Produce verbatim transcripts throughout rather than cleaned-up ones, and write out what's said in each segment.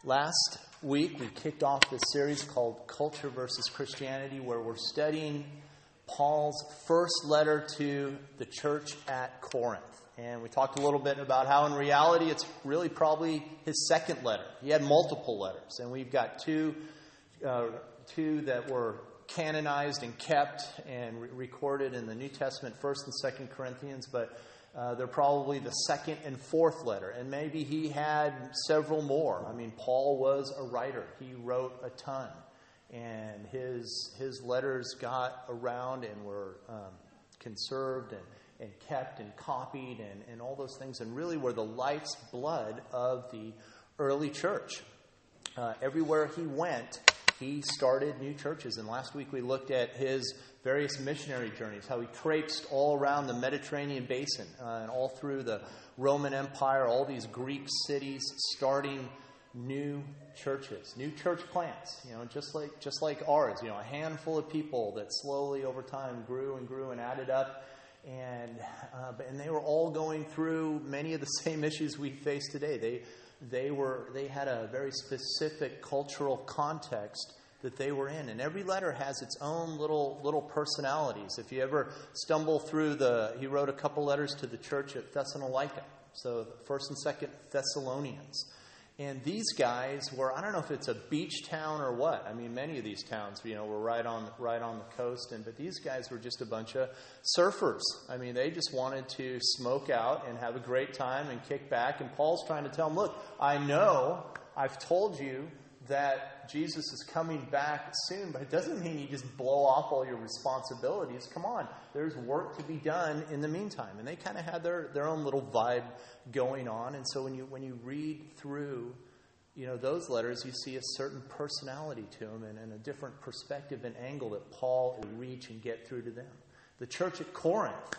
Last week, we kicked off this series called Culture versus Christianity, where we're studying Paul's first letter to the church at Corinth. And we talked a little bit about how, in reality, it's really probably his second letter. He had multiple letters, and we've got two, uh, two that were canonized and kept and re- recorded in the New Testament, First and Second Corinthians, but Uh, they're probably the second and fourth letter. And maybe he had several more. I mean, Paul was a writer. He wrote a ton. And his his letters got around and were um, conserved and, and kept and copied and, and all those things. And really were the life's blood of the early church. Uh, everywhere he went, he started new churches. And last week we looked at his various missionary journeys, how he traipsed all around the Mediterranean basin uh, and all through the Roman Empire, all these Greek cities, starting new churches, new church plants, you know, just like just like ours, you know, a handful of people that slowly over time grew and grew and added up. And uh, and they were all going through many of the same issues we face today. They they were they had a very specific cultural context that they were in. And every letter has its own little little personalities. If you ever stumble through the, he wrote a couple letters to the church at Thessalonica. So First and Second Thessalonians. And these guys were, I don't know if it's a beach town or what. I mean, many of these towns, you know, were right on right on the coast. And but these guys were just a bunch of surfers. I mean, they just wanted to smoke out and have a great time and kick back. And Paul's trying to tell them, look, I know I've told you that Jesus is coming back soon, but it doesn't mean you just blow off all your responsibilities. Come on, there's work to be done in the meantime. And they kind of had their, their own little vibe going on. And so when you when you read through, you know, those letters, you see a certain personality to them and, and a different perspective and angle that Paul would reach and get through to them. The church at Corinth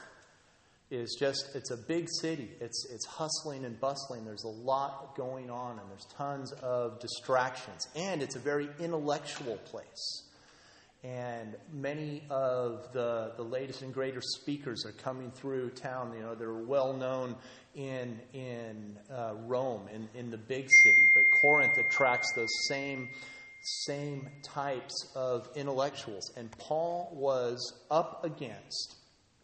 is just, it's a big city. It's it's hustling and bustling. There's a lot going on, and there's tons of distractions. And it's a very intellectual place. And many of the, the latest and greatest speakers are coming through town. You know, they're well known in in uh, Rome, in, in the big city. But Corinth attracts those same same types of intellectuals. And Paul was up against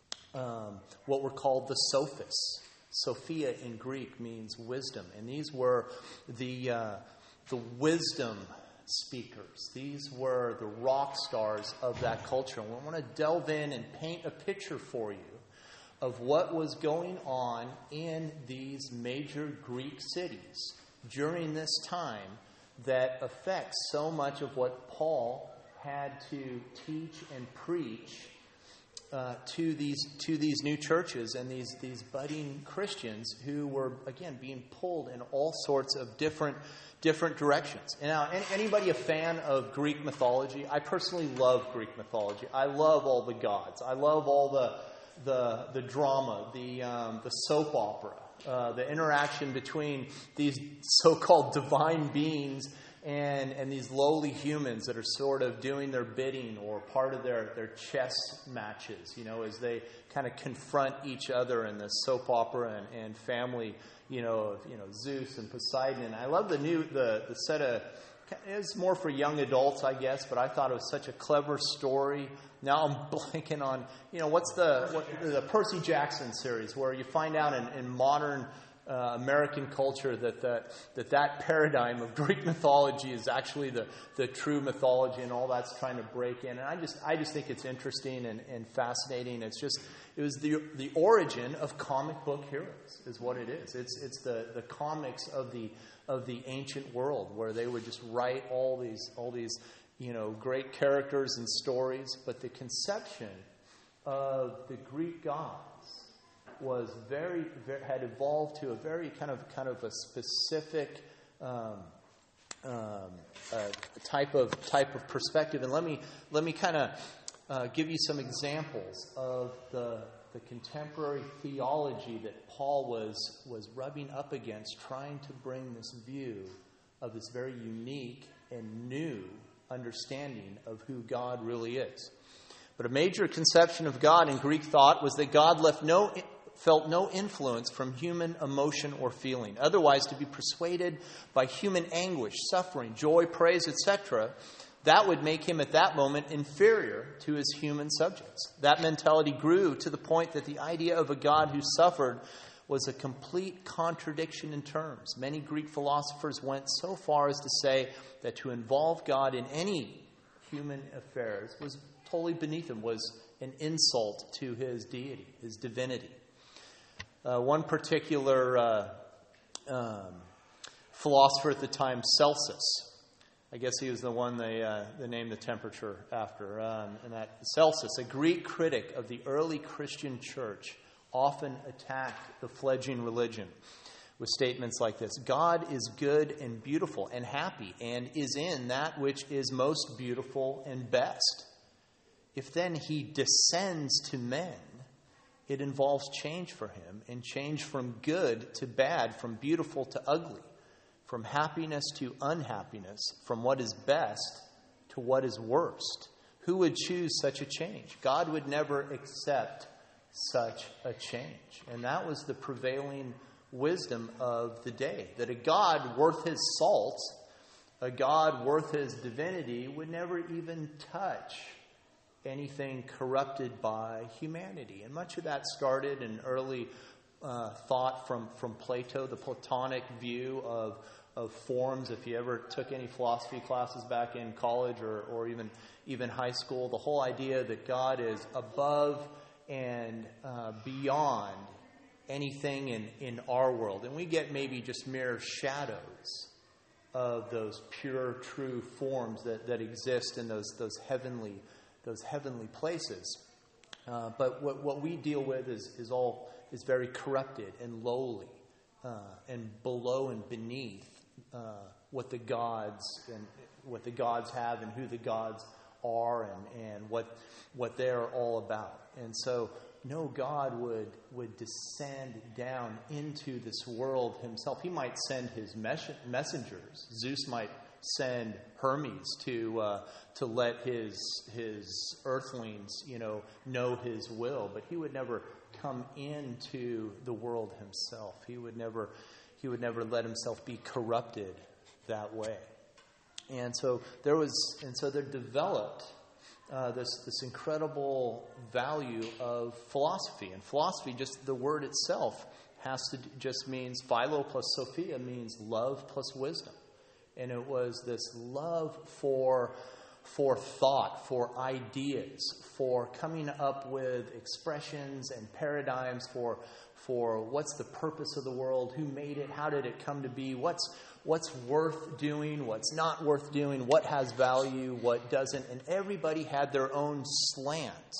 Um, what were called the sophists. Sophia in Greek means wisdom, and these were the uh, the wisdom speakers. These were the rock stars of that culture. And we want to delve in and paint a picture for you of what was going on in these major Greek cities during this time that affects so much of what Paul had to teach and preach Uh, to these to these new churches and these these budding Christians who were, again, being pulled in all sorts of different different directions. And now, anybody a fan of Greek mythology? I personally love Greek mythology. I love all the gods. I love all the the the drama, the um, the soap opera, uh, the interaction between these so-called divine beings And and these lowly humans that are sort of doing their bidding or part of their, their chess matches, you know, as they kind of confront each other in this soap opera and, and family, you know, of, you know, Zeus and Poseidon. And I love the new, the, the set of, it's more for young adults, I guess, but I thought it was such a clever story. Now I'm blanking on, you know, what's the, what, the Percy Jackson series, where you find out in, in modern Uh, American culture that, that that that paradigm of Greek mythology is actually the, the true mythology, and all that's trying to break in. And I just I just think it's interesting and, and fascinating. It's just it was the the origin of comic book heroes is what it is. It's it's the, the comics of the of the ancient world, where they would just write all these all these you know great characters and stories. But the conception of the Greek gods was very, very had evolved to a very kind of kind of a specific um, um, uh, type of type of perspective. And let me let me kind of uh, give you some examples of the the contemporary theology that Paul was was rubbing up against, trying to bring this view of this very unique and new understanding of who God really is. But a major conception of God in Greek thought was that God left no felt no influence from human emotion or feeling. Otherwise, to be persuaded by human anguish, suffering, joy, praise, et cetera, that would make him at that moment inferior to his human subjects. That mentality grew to the point that the idea of a God who suffered was a complete contradiction in terms. Many Greek philosophers went so far as to say that to involve God in any human affairs was totally beneath him, was an insult to his deity, his divinity. Uh, one particular uh, um, philosopher at the time, Celsus, I guess he was the one they, uh, they named the temperature after. Um, and that Celsus, a Greek critic of the early Christian church, often attacked the fledgling religion with statements like this: God is good and beautiful and happy and is in that which is most beautiful and best. If then he descends to men, it involves change for him, and change from good to bad, from beautiful to ugly, from happiness to unhappiness, from what is best to what is worst. Who would choose such a change? God would never accept such a change. And that was the prevailing wisdom of the day, that a God worth his salt, a God worth his divinity, would never even touch anything corrupted by humanity. And much of that started in early uh, thought from, from Plato, the Platonic view of, of forms. If you ever took any philosophy classes back in college or, or even, even high school, the whole idea that God is above and uh, beyond anything in, in our world. And we get maybe just mere shadows of those pure, true forms that, that exist in those, those heavenly those heavenly places. Uh, but what, what we deal with is, is all is very corrupted and lowly uh, and below and beneath uh, what the gods and what the gods have and who the gods are and, and what what they're all about. And so no God would would descend down into this world himself. He might send his mes- messengers. Zeus might send Hermes to uh, to let his his earthlings, you know, know his will, but he would never come into the world himself. He would never he would never let himself be corrupted that way. And so there was, and so there developed uh, this this incredible value of philosophy. And philosophy, just the word itself, has to just means philo plus sophia means love plus wisdom. And it was this love for, for thought, for ideas, for coming up with expressions and paradigms for, for what's the purpose of the world, who made it, how did it come to be, what's, what's worth doing, what's not worth doing, what has value, what doesn't. And everybody had their own slant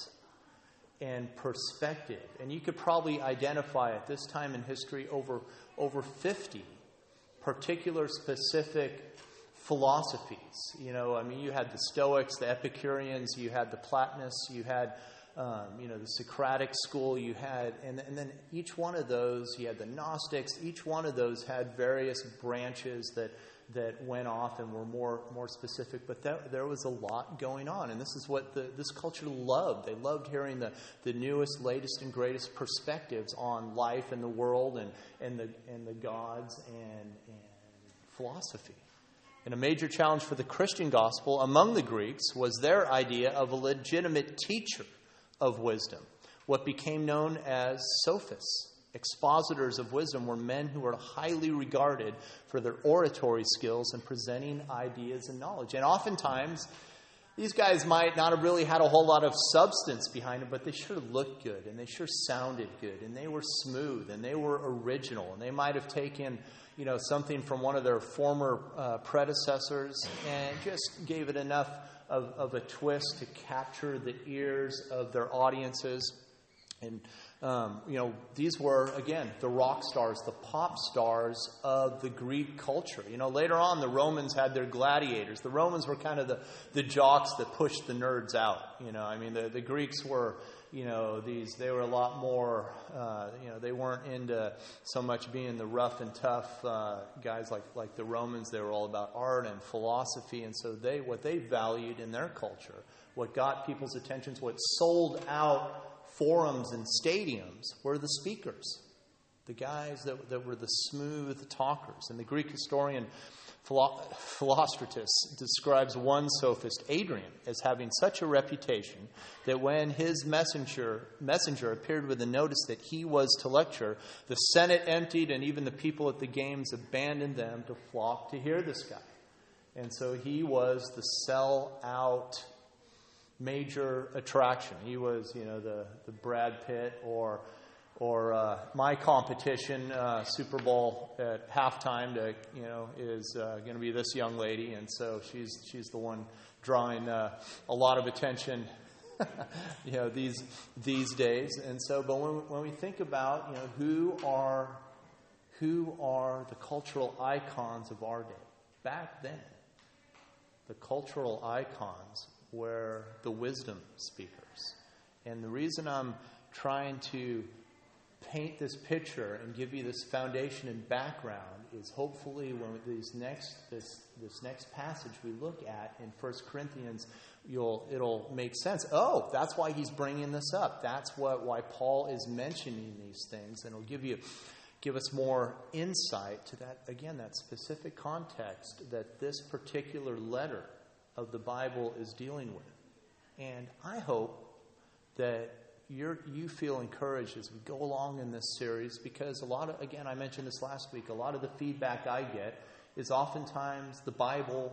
and perspective. And you could probably identify at this time in history over, over fifty particular specific philosophies. You know, I mean, you had the Stoics, the Epicureans, you had the Platonists, you had, um, you know, the Socratic school, you had, and, and then each one of those, you had the Gnostics, each one of those had various branches that that went off and were more more specific, but that, there was a lot going on, and this is what the, this culture loved. They loved hearing the, the newest, latest, and greatest perspectives on life and the world and, and the and the gods and, and philosophy. And a major challenge for the Christian gospel among the Greeks was their idea of a legitimate teacher of wisdom, what became known as sophists. Expositors of wisdom were men who were highly regarded for their oratory skills and presenting ideas and knowledge. And oftentimes, these guys might not have really had a whole lot of substance behind them, but they sure looked good, and they sure sounded good, and they were smooth, and they were original, and they might have taken, you know, something from one of their former uh, predecessors and just gave it enough of, of a twist to capture the ears of their audiences. And Um, you know, these were, again, the rock stars, the pop stars of the Greek culture. You know, later on, the Romans had their gladiators. The Romans were kind of the, the jocks that pushed the nerds out. You know, I mean, the, the Greeks were, you know, these, they were a lot more, uh, you know, they weren't into so much being the rough and tough uh, guys like, like the Romans. They were all about art and philosophy. And so they, what they valued in their culture, what got people's attentions, what sold out forums and stadiums were the speakers, the guys that, that were the smooth talkers. And the Greek historian Philostratus describes one sophist, Adrian, as having such a reputation that when his messenger messenger appeared with a notice that he was to lecture, the Senate emptied and even the people at the games abandoned them to flock to hear this guy. And so he was the sell-out major attraction. He was, you know, the, the Brad Pitt or or uh, my competition, uh, Super Bowl at halftime, to, you know, is uh, going to be this young lady, and so she's she's the one drawing uh, a lot of attention, you know, these these days. And so, but when when we think about, you know, who are who are the cultural icons of our day, back then, the cultural icons were the wisdom speakers. And the reason I'm trying to paint this picture and give you this foundation and background is hopefully when these next this this next passage we look at in First Corinthians, you'll it'll make sense. Oh, that's why he's bringing this up. That's what why Paul is mentioning these things, and it'll give you give us more insight to that, again, that specific context that this particular letter of the Bible is dealing with. And I hope that You're, you feel encouraged as we go along in this series, because a lot of, again, I mentioned this last week, a lot of the feedback I get is oftentimes the Bible,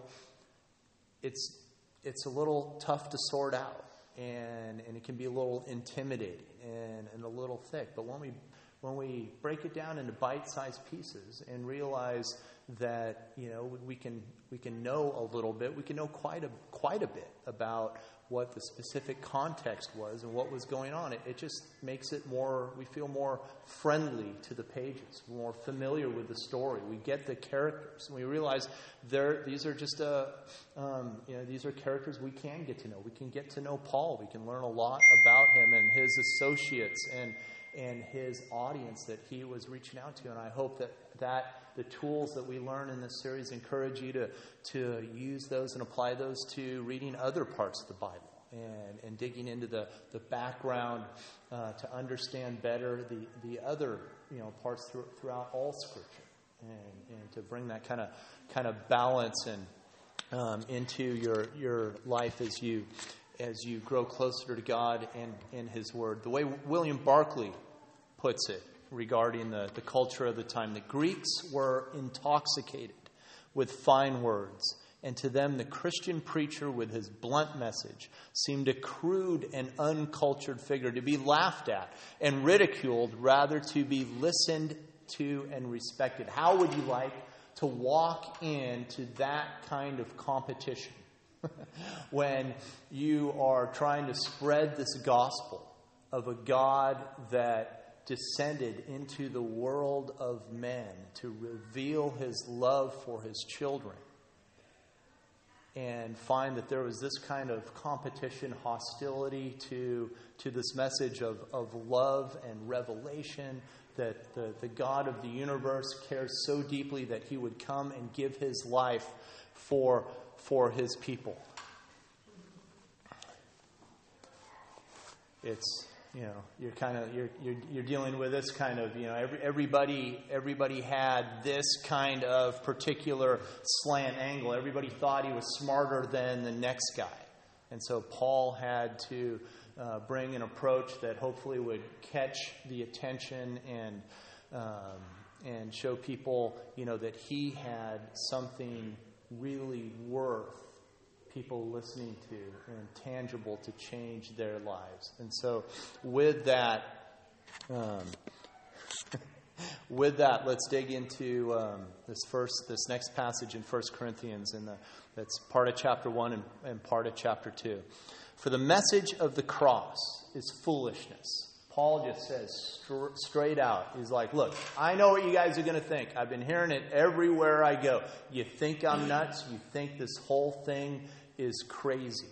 it's it's a little tough to sort out, and, and it can be a little intimidating and, and a little thick. But when we when we break it down into bite-sized pieces and realize that, you know, we can we can know a little bit, we can know quite a quite a bit about what the specific context was and what was going on. It, it just makes it more, we feel more friendly to the pages, more familiar with the story. We get the characters, and we realize they're, these are just, a, um, you know, these are characters we can get to know. We can get to know Paul. We can learn a lot about him and his associates and and his audience that he was reaching out to. And I hope that, that the tools that we learn in this series encourage you to, to use those and apply those to reading other parts of the Bible and, and digging into the, the background uh, to understand better the, the other, you know, parts through, throughout all Scripture, and, and to bring that kind of kind of balance and um, into your your life as you as you grow closer to God and, and His Word. The way William Barclay puts it regarding the, the culture of the time, the Greeks were intoxicated with fine words, and to them the Christian preacher with his blunt message seemed a crude and uncultured figure to be laughed at and ridiculed rather to be listened to and respected. How would you like to walk into that kind of competition when you are trying to spread this gospel of a God that descended into the world of men to reveal His love for His children, and find that there was this kind of competition, hostility to, to this message of, of love and revelation, that the, the God of the universe cares so deeply that He would come and give His life for for His people. It's, you know, you're kind of you're you're you're dealing with this kind of, you know, every, everybody everybody had this kind of particular slant angle. Everybody thought he was smarter than the next guy, and so Paul had to uh, bring an approach that hopefully would catch the attention and um, and show people, you know, that he had something really worth people listening to and tangible to change their lives. And so with that, um, with that, let's dig into um, this first, this next passage in First Corinthians, in the, that's part of chapter one and, and part of chapter two. For the message of the cross is foolishness. Paul just says str- straight out, he's like, look, I know what you guys are going to think. I've been hearing it everywhere I go. You think I'm nuts? You think this whole thing is crazy.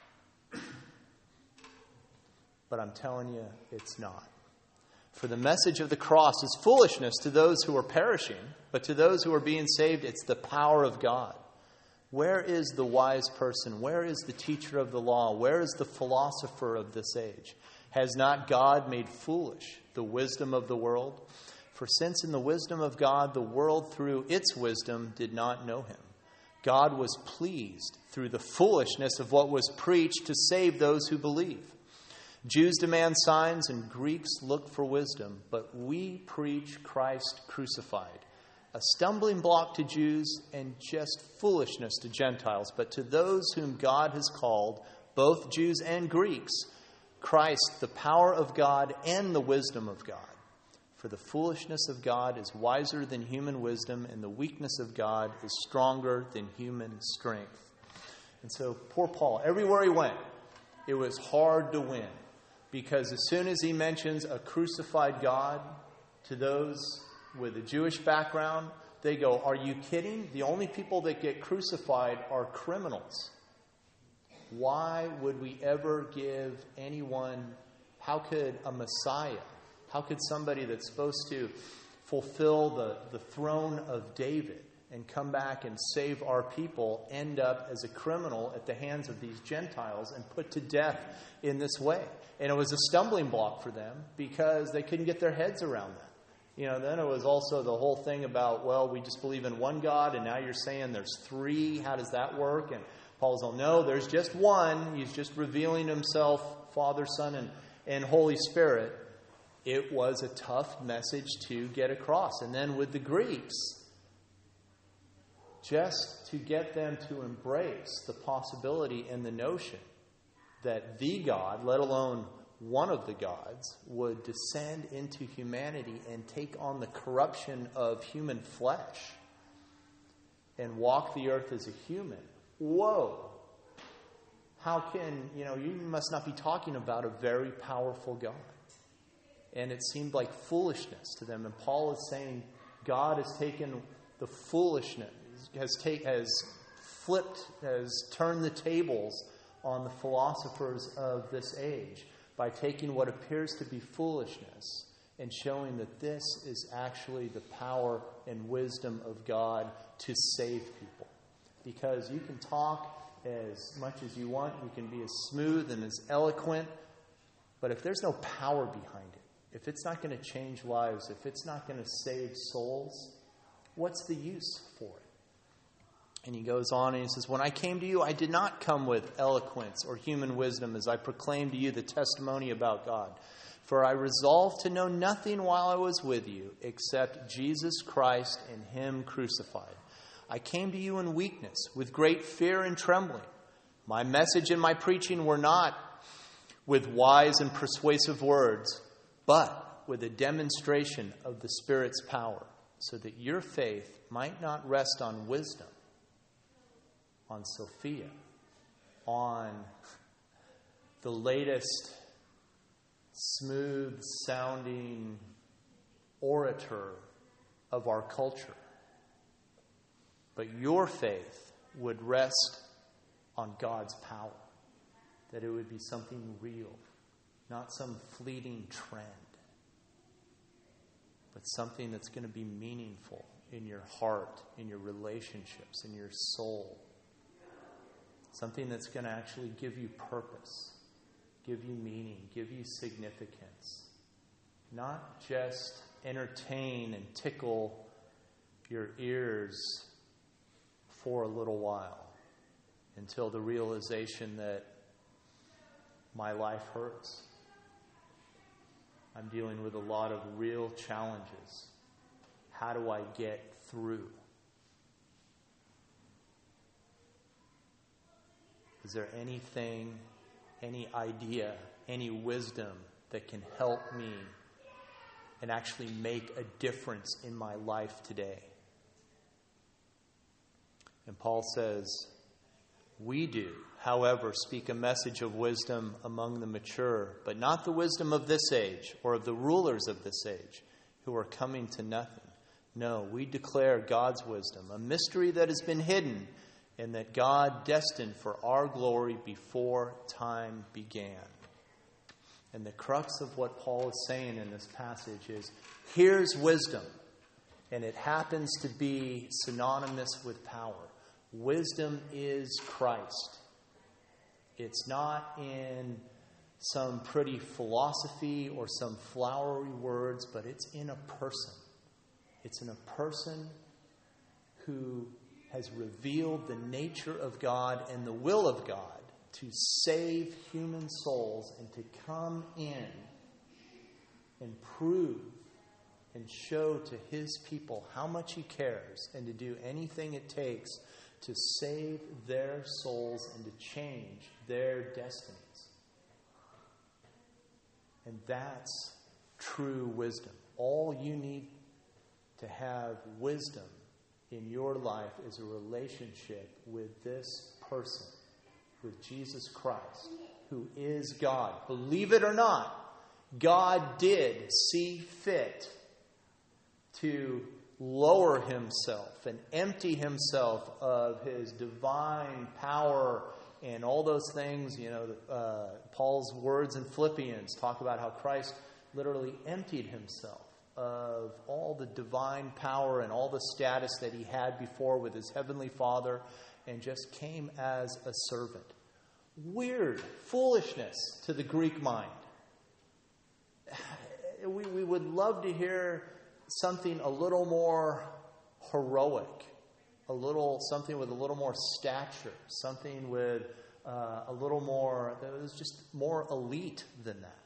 But I'm telling you, it's not. For the message of the cross is foolishness to those who are perishing, but to those who are being saved, it's the power of God. Where is the wise person? Where is the teacher of the law? Where is the philosopher of this age? Has not God made foolish the wisdom of the world? For since in the wisdom of God, the world through its wisdom did not know him, God was pleased through the foolishness of what was preached to save those who believe. Jews demand signs and Greeks look for wisdom, but we preach Christ crucified, a stumbling block to Jews and just foolishness to Gentiles. But to those whom God has called, both Jews and Greeks, Christ, the power of God and the wisdom of God. For the foolishness of God is wiser than human wisdom, and the weakness of God is stronger than human strength. And so poor Paul, everywhere he went, it was hard to win. Because as soon as he mentions a crucified God to those with a Jewish background, they go, are you kidding? The only people that get crucified are criminals. Why would we ever give anyone, how could a Messiah, how could somebody that's supposed to fulfill the, the throne of David and come back and save our people end up as a criminal at the hands of these Gentiles and put to death in this way? And it was a stumbling block for them because they couldn't get their heads around that. You know, then it was also the whole thing about, well, we just believe in one God, and now you're saying there's three. How does that work? And Paul's all, no, there's just one. He's just revealing himself, Father, Son, and, and Holy Spirit. It was a tough message to get across. And then with the Greeks, just to get them to embrace the possibility and the notion that the God, let alone one of the gods, would descend into humanity and take on the corruption of human flesh and walk the earth as a human. Whoa! How can, you know, you must not be talking about a very powerful God. And it seemed like foolishness to them. And Paul is saying God has taken the foolishness, has, take, has flipped, has turned the tables on the philosophers of this age by taking what appears to be foolishness and showing that this is actually the power and wisdom of God to save people. Because you can talk as much as you want, you can be as smooth and as eloquent, but if there's no power behind it, if it's not going to change lives, if it's not going to save souls, what's the use for it? And he goes on and he says, when I came to you, I did not come with eloquence or human wisdom as I proclaimed to you the testimony about God. For I resolved to know nothing while I was with you except Jesus Christ and him crucified. I came to you in weakness, with great fear and trembling. My message and my preaching were not with wise and persuasive words, but with a demonstration of the Spirit's power, so that your faith might not rest on wisdom, on Sophia, on the latest smooth-sounding orator of our culture. But your faith would rest on God's power, that it would be something real, not some fleeting trend, but something that's going to be meaningful in your heart, in your relationships, in your soul. Something that's going to actually give you purpose, give you meaning, give you significance. Not just entertain and tickle your ears for a little while until the realization that my life hurts. I'm dealing with a lot of real challenges. How do I get through? Is there anything, any idea, any wisdom that can help me and actually make a difference in my life today? And Paul says, we do, however, speak a message of wisdom among the mature, but not the wisdom of this age or of the rulers of this age who are coming to nothing. No, we declare God's wisdom, a mystery that has been hidden and that God destined for our glory before time began. And the crux of what Paul is saying in this passage is, here's wisdom, and it happens to be synonymous with power. Wisdom is Christ. It's not in some pretty philosophy or some flowery words, but it's in a person. It's in a person who has revealed the nature of God and the will of God to save human souls and to come in and prove and show to his people how much he cares and to do anything it takes to save their souls and to change their destinies. And that's true wisdom. All you need to have wisdom in your life is a relationship with this person, with Jesus Christ, who is God. Believe it or not, God did see fit to lower himself and empty himself of his divine power and all those things. You know, uh, Paul's words in Philippians talk about how Christ literally emptied himself of all the divine power and all the status that he had before with his heavenly Father and just came as a servant. Weird foolishness to the Greek mind. We, we would love to hear something a little more heroic, a little something with a little more stature, something with uh, a little more, that was just more elite than that.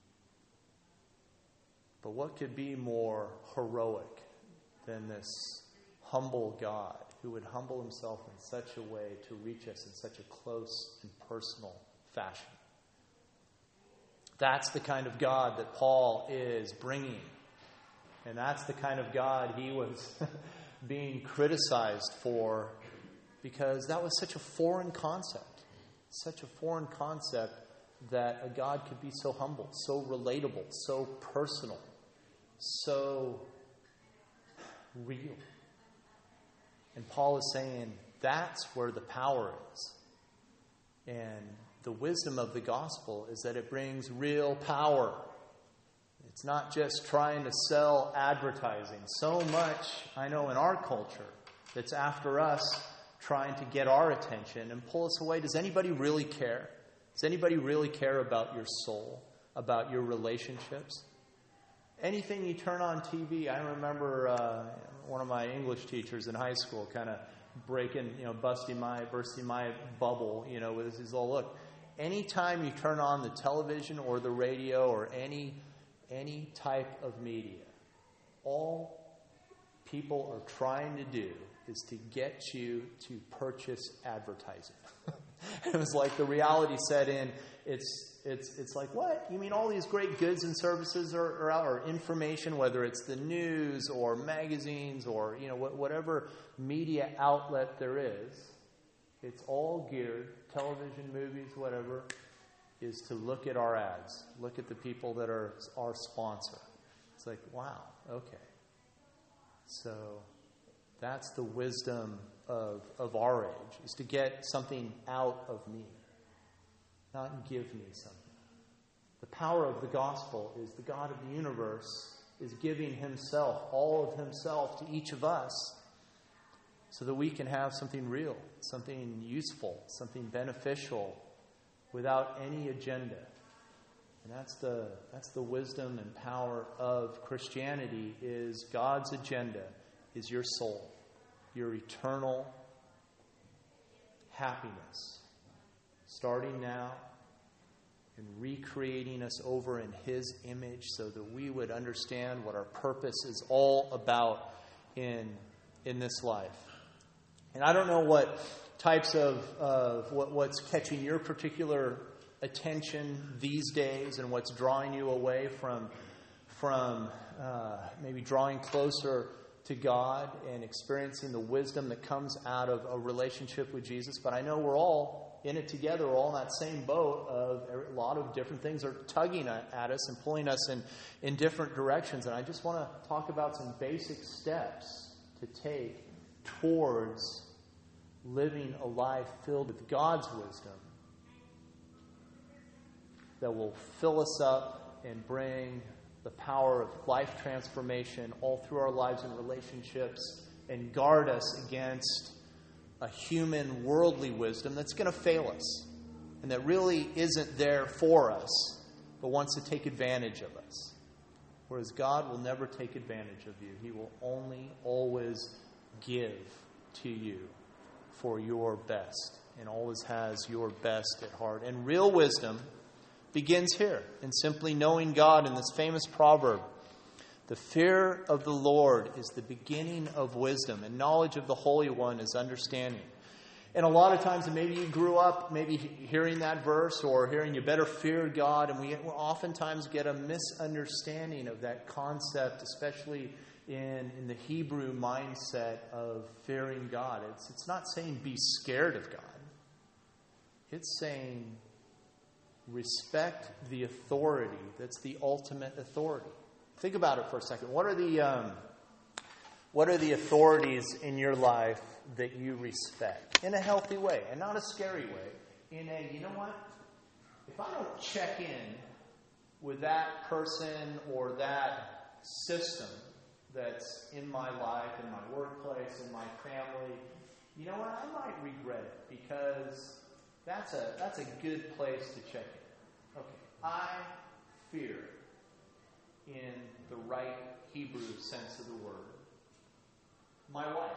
But what could be more heroic than this humble God who would humble himself in such a way to reach us in such a close and personal fashion? That's the kind of God that Paul is bringing. And that's the kind of God he was being criticized for, because that was such a foreign concept. Such a foreign concept that a God could be so humble, so relatable, so personal, so real. And Paul is saying that's where the power is. And the wisdom of the gospel is that it brings real power. It's not just trying to sell advertising. So much, I know, in our culture that's after us trying to get our attention and pull us away. Does anybody really care? Does anybody really care about your soul, about your relationships? Anything you turn on T V, I remember uh, one of my English teachers in high school kind of breaking, you know, busting my, bursting my bubble, you know, with his little look. Anytime you turn on the television or the radio or any any type of media, all people are trying to do is to get you to purchase advertising. It was like the reality set in. It's it's it's like, what? You mean all these great goods and services are, are out, or information, whether it's the news or magazines or, you know, whatever media outlet there is, it's all geared, television, movies, whatever, is to look at our ads, look at the people that are our sponsor. It's like, wow, okay. So that's the wisdom of, of our age, is to get something out of me, not give me something. The power of the gospel is the God of the universe is giving himself, all of himself, to each of us so that we can have something real, something useful, something beneficial, without any agenda. And that's the that's the wisdom and power of Christianity, is God's agenda is your soul, your eternal happiness, starting now and recreating us over in his image so that we would understand what our purpose is all about in in this life. And I don't know what types of, of what, what's catching your particular attention these days and what's drawing you away from, from uh, maybe drawing closer to God and experiencing the wisdom that comes out of a relationship with Jesus. But I know we're all in it together. We're all in that same boat of a lot of different things are tugging at us and pulling us in, in different directions. And I just want to talk about some basic steps to take towards living a life filled with God's wisdom that will fill us up and bring the power of life transformation all through our lives and relationships, and guard us against a human, worldly wisdom that's going to fail us. and that really isn't there for us, but wants to take advantage of us. Whereas God will never take advantage of you. He will only always give to you for your best, and always has your best at heart. And real wisdom begins here in simply knowing God. In this famous proverb, the fear of the Lord is the beginning of wisdom, and knowledge of the Holy One is understanding. And a lot of times, and maybe you grew up maybe hearing that verse or hearing you better fear God, and we oftentimes get a misunderstanding of that concept, especially in, in the Hebrew mindset of fearing God. It's, it's not saying be scared of God. It's saying respect the authority that's the ultimate authority. Think about it for a second. What are the um, what are the authorities in your life that you respect in a healthy way and not a scary way? In a, you know what? If I don't check in with that person or that system that's in my life, in my workplace, in my family, you know what? I might regret it, because that's a that's a good place to check in. Okay, I fear, in the right Hebrew sense of the word, my wife.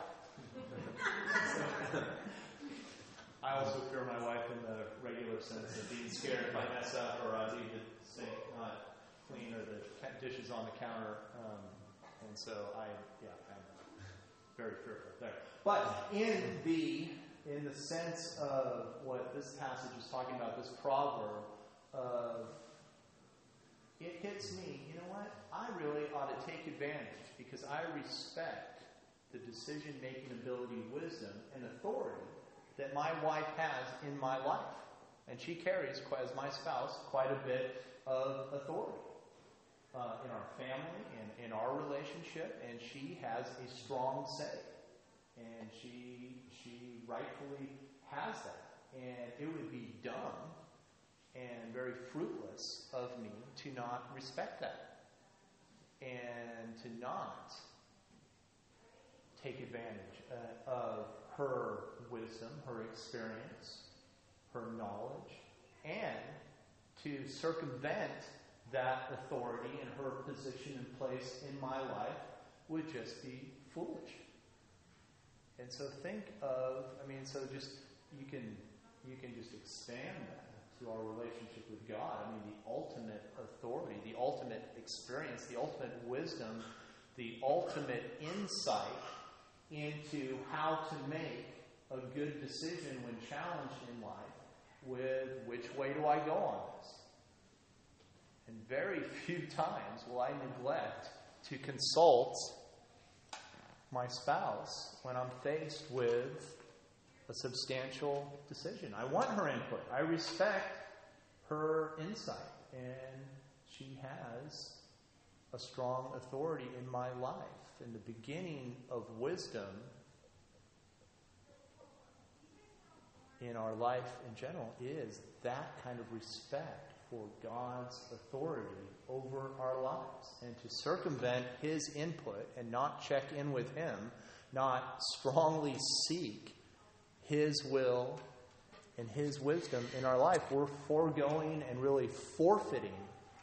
I also fear my wife in the regular sense of being scared if I mess up or I leave the sink not clean or the dishes on the counter. Um, and so I, yeah, I'm very fearful there. But in the in the sense of what this passage is talking about, this proverb, uh, it hits me, you know what? I really ought to take advantage, because I respect the decision-making ability, wisdom, and authority that my wife has in my life. And she carries, as my spouse, quite a bit of authority uh, in our family and in our relationship, and she has a strong say. And she she rightfully has that. And it would be dumb and very fruitless of me to not respect that and to not take advantage uh, of her wisdom, her experience, her knowledge, and to circumvent that authority and her position and place in my life would just be foolish. And so think of, I mean, so just, you can you can just expand that to our relationship with God. I mean, the ultimate authority, the ultimate experience, the ultimate wisdom, the ultimate insight into how to make a good decision when challenged in life with which way do I go on this. And very few times will I neglect to consult my spouse when I'm faced with a substantial decision. I want her input. I respect her insight. And she has a strong authority in my life. And the beginning of wisdom in our life in general is that kind of respect for God's authority over our lives, and to circumvent His input and not check in with Him, not strongly seek His will and His wisdom in our life. We're foregoing and really forfeiting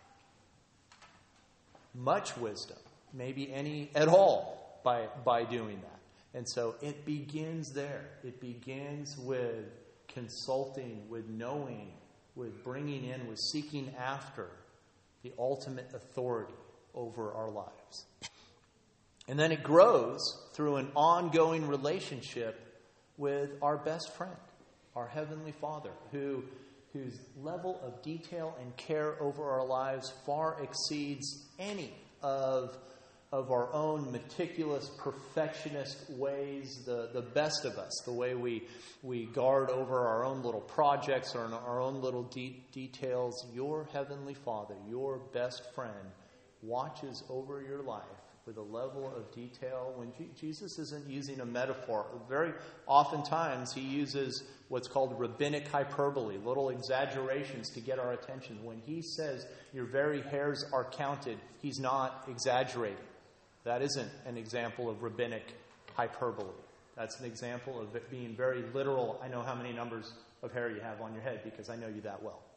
much wisdom, maybe any at all, by by doing that. And so it begins there. It begins with consulting, with knowing, with bringing in, with seeking after the ultimate authority over our lives. And then it grows through an ongoing relationship with our best friend, our Heavenly Father, who whose level of detail and care over our lives far exceeds any of of our own meticulous, perfectionist ways, the, the best of us, the way we we guard over our own little projects or our own little de- details. Your Heavenly Father, your best friend, watches over your life with a level of detail. When G- Jesus isn't using a metaphor, very oftentimes he uses what's called rabbinic hyperbole, little exaggerations to get our attention. When he says your very hairs are counted, he's not exaggerating. That isn't an example of rabbinic hyperbole. That's an example of it being very literal. I know how many numbers of hair you have on your head because I know you that well.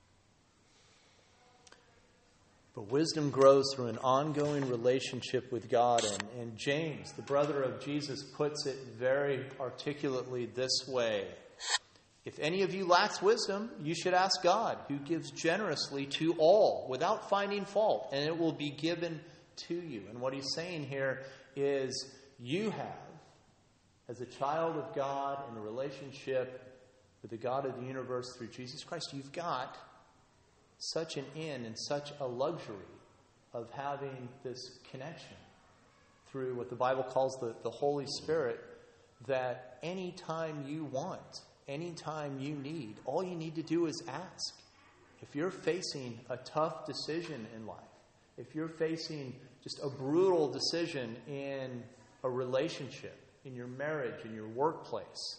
But wisdom grows through an ongoing relationship with God. And, and James, the brother of Jesus, puts it very articulately this way. If any of you lacks wisdom, you should ask God, who gives generously to all without finding fault, and it will be given to you. And what he's saying here is you have, as a child of God in a relationship with the God of the universe through Jesus Christ, you've got such an in and such a luxury of having this connection through what the Bible calls the, the Holy Spirit, that anytime you want, anytime you need, all you need to do is ask. If you're facing a tough decision in life, if you're facing just a brutal decision in a relationship, in your marriage, in your workplace,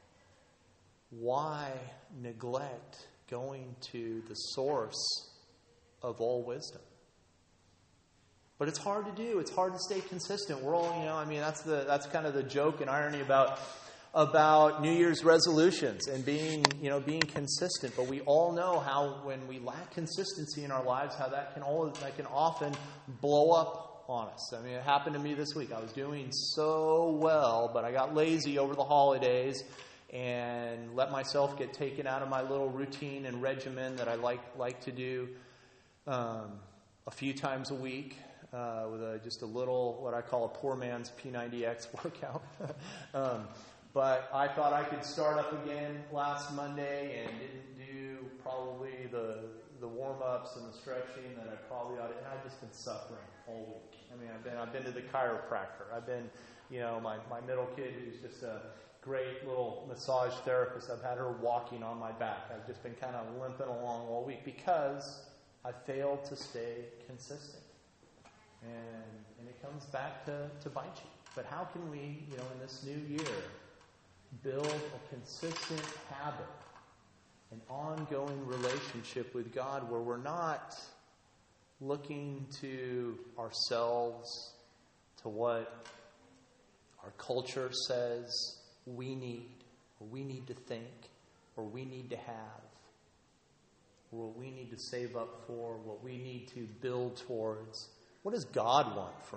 why neglect going to the source of all wisdom? But it's hard to do. It's hard to stay consistent. We're all, you know, I mean, that's the that's kind of the joke and irony about about New Year's resolutions and being, you know, being consistent. But we all know how when we lack consistency in our lives, how that can all that can often blow up on us. I mean, it happened to me this week. I was doing so well, but I got lazy over the holidays and let myself get taken out of my little routine and regimen that I like like to do um, a few times a week uh, with a, just a little, what I call a poor man's P ninety X workout. um, but I thought I could start up again last Monday and didn't do probably the the warm-ups and the stretching that I probably ought to. And I've just been suffering all week. I mean, I've been I've been to the chiropractor. I've been, you know, my, my middle kid who's just a great little massage therapist. I've had her walking on my back. I've just been kind of limping along all week because I failed to stay consistent. And and it comes back to, to bite you. But how can we, you know, in this new year, build a consistent habit, an ongoing relationship with God where we're not looking to ourselves, to what our culture says we need, or we need to think, or we need to have, or what we need to save up for, what we need to build towards. What does God want for me?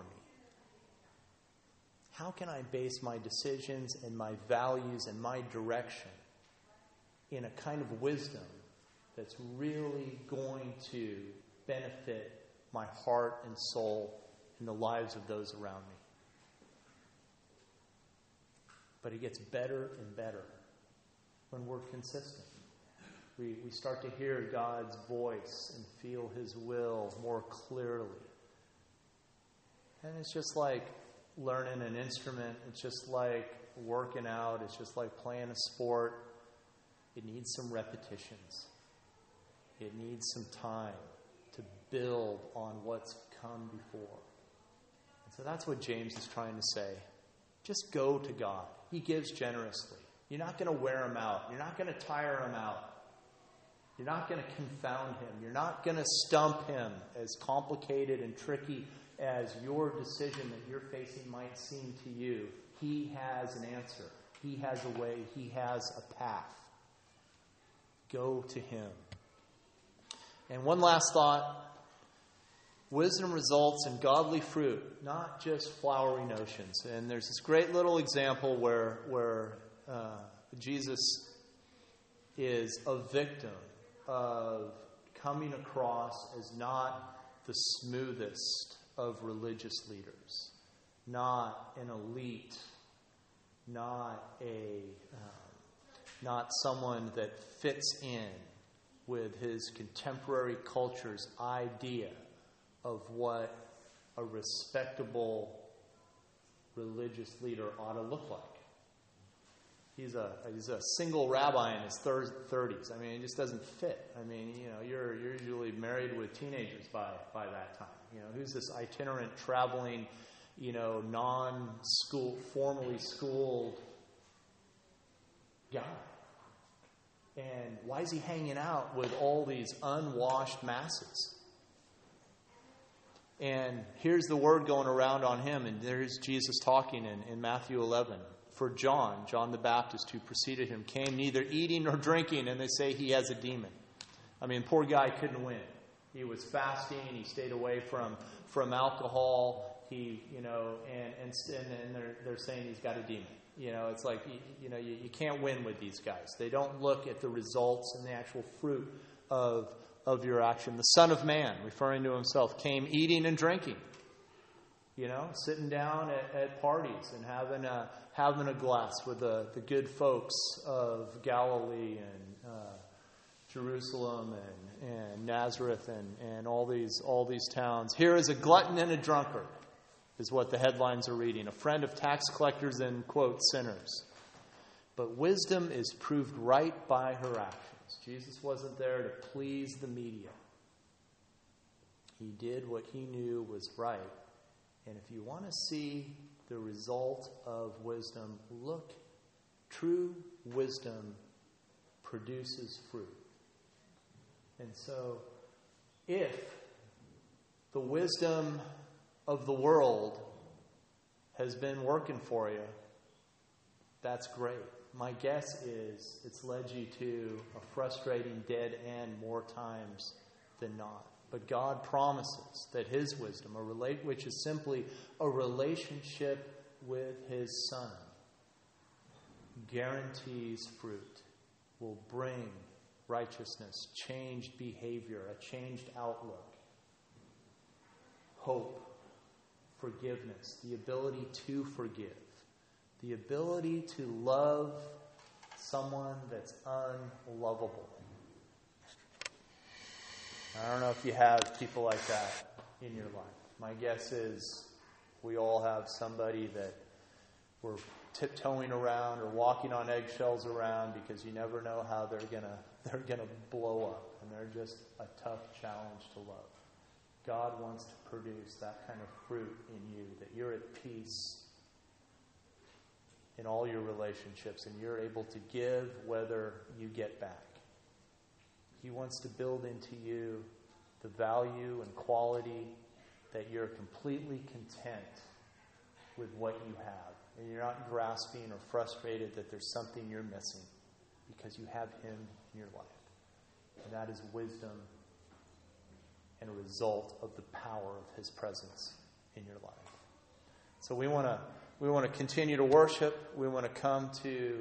How can I base my decisions and my values and my direction in a kind of wisdom that's really going to benefit my heart and soul and the lives of those around me? But it gets better and better when we're consistent. We, we start to hear God's voice and feel His will more clearly. And it's just like learning an instrument. It's just like working out. It's just like playing a sport. It needs some repetitions. It needs some time to build on what's come before. And so that's what James is trying to say. Just go to God. He gives generously. You're not going to wear Him out. You're not going to tire Him out. You're not going to confound Him. You're not going to stump Him, as complicated and tricky as your decision that you're facing might seem to you. He has an answer. He has a way. He has a path. Go to Him. And one last thought. Wisdom results in godly fruit, not just flowery notions. And there's this great little example where, where uh, Jesus is a victim of coming across as not the smoothest of religious leaders, not an elite, not a um, not someone that fits in with his contemporary culture's idea of what a respectable religious leader ought to look like. He's a he's a single rabbi in his thirties. I mean, it just doesn't fit. I mean, you know, you're you're usually married with teenagers by by that time. You know, who's this itinerant, traveling, you know, non-school, formally schooled guy? And why is he hanging out with all these unwashed masses? And here's the word going around on him, and there's Jesus talking in, in Matthew eleven for John, John the Baptist, who preceded him, came neither eating nor drinking, and they say he has a demon. I mean, poor guy couldn't win. He was fasting. He stayed away from, from alcohol. He, you know, and and, and they're they're saying he's got a demon. You know, it's like, you, you know, you, you can't win with these guys. They don't look at the results and the actual fruit of of your action. The Son of Man, referring to himself, came eating and drinking. You know, sitting down at, at parties and having a having a glass with the, the good folks of Galilee and uh, Jerusalem and, and Nazareth and, and all these all these towns. Here is a glutton and a drunkard, is what the headlines are reading. A friend of tax collectors and, quote, sinners. But wisdom is proved right by her actions. Jesus wasn't there to please the media. He did what he knew was right. And if you want to see the result of wisdom, look, true wisdom produces fruit. And so, if the wisdom of the world has been working for you, that's great. My guess is it's led you to a frustrating dead end more times than not. But God promises that his wisdom, a relate, which is simply a relationship with his Son, guarantees fruit, will bring righteousness, changed behavior, a changed outlook, hope, forgiveness, the ability to forgive, the ability to love someone that's unlovable. I don't know if you have people like that in your life. My guess is we all have somebody that we're tiptoeing around or walking on eggshells around because you never know how they're gonna they're gonna blow up, and they're just a tough challenge to love. God wants to produce that kind of fruit in you, that you're at peace in all your relationships and you're able to give whether you get back. He wants to build into you the value and quality that you're completely content with what you have. And you're not grasping or frustrated that there's something you're missing because you have him in your life. And that is wisdom and a result of the power of his presence in your life. So we want to we want to continue to worship. We want to come to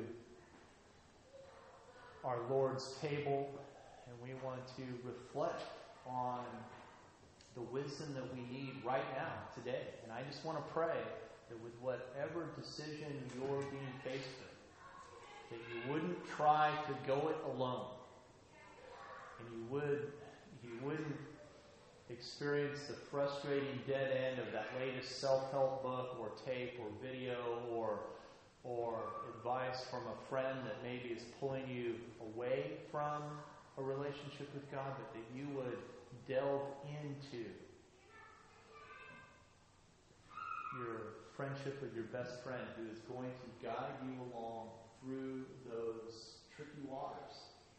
our Lord's table, and we want to reflect on the wisdom that we need right now, today. And I just want to pray that with whatever decision you're being faced with, that you wouldn't try to go it alone, and you would you wouldn't experience the frustrating dead end of that latest self-help book or tape or video or or advice from a friend that maybe is pulling you away from a relationship with God, but that you would delve into your friendship with your best friend who is going to guide you along through those tricky waters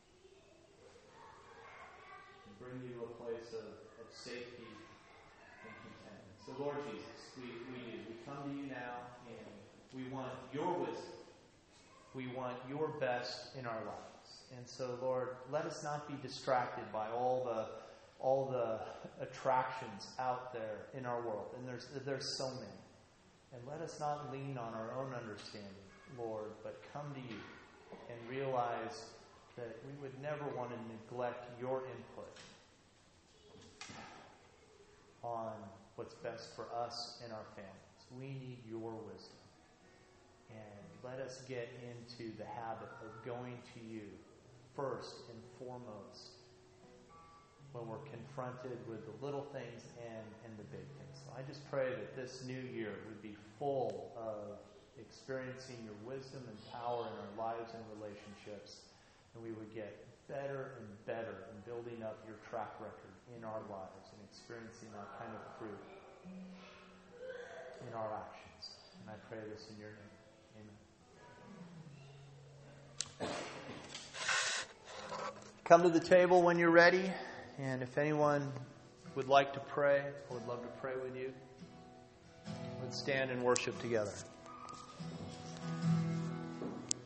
and bring you to a place of, of safety and contentment. So Lord Jesus, we, we do. We come to you now and we want your wisdom. We want your best in our lives. And so, Lord, let us not be distracted by all the all the attractions out there in our world. And there's there's so many. And let us not lean on our own understanding, Lord, but come to you and realize that we would never want to neglect your input on what's best for us and our families. We need your wisdom. And let us get into the habit of going to you first and foremost when we're confronted with the little things and, and the big things. So I just pray that this new year would be full of experiencing your wisdom and power in our lives and relationships, and we would get better and better in building up your track record in our lives and experiencing that kind of fruit in our actions. And I pray this in your name. Amen. Come to the table when you're ready, and if anyone would like to pray, I would love to pray with you. Let's stand and worship together.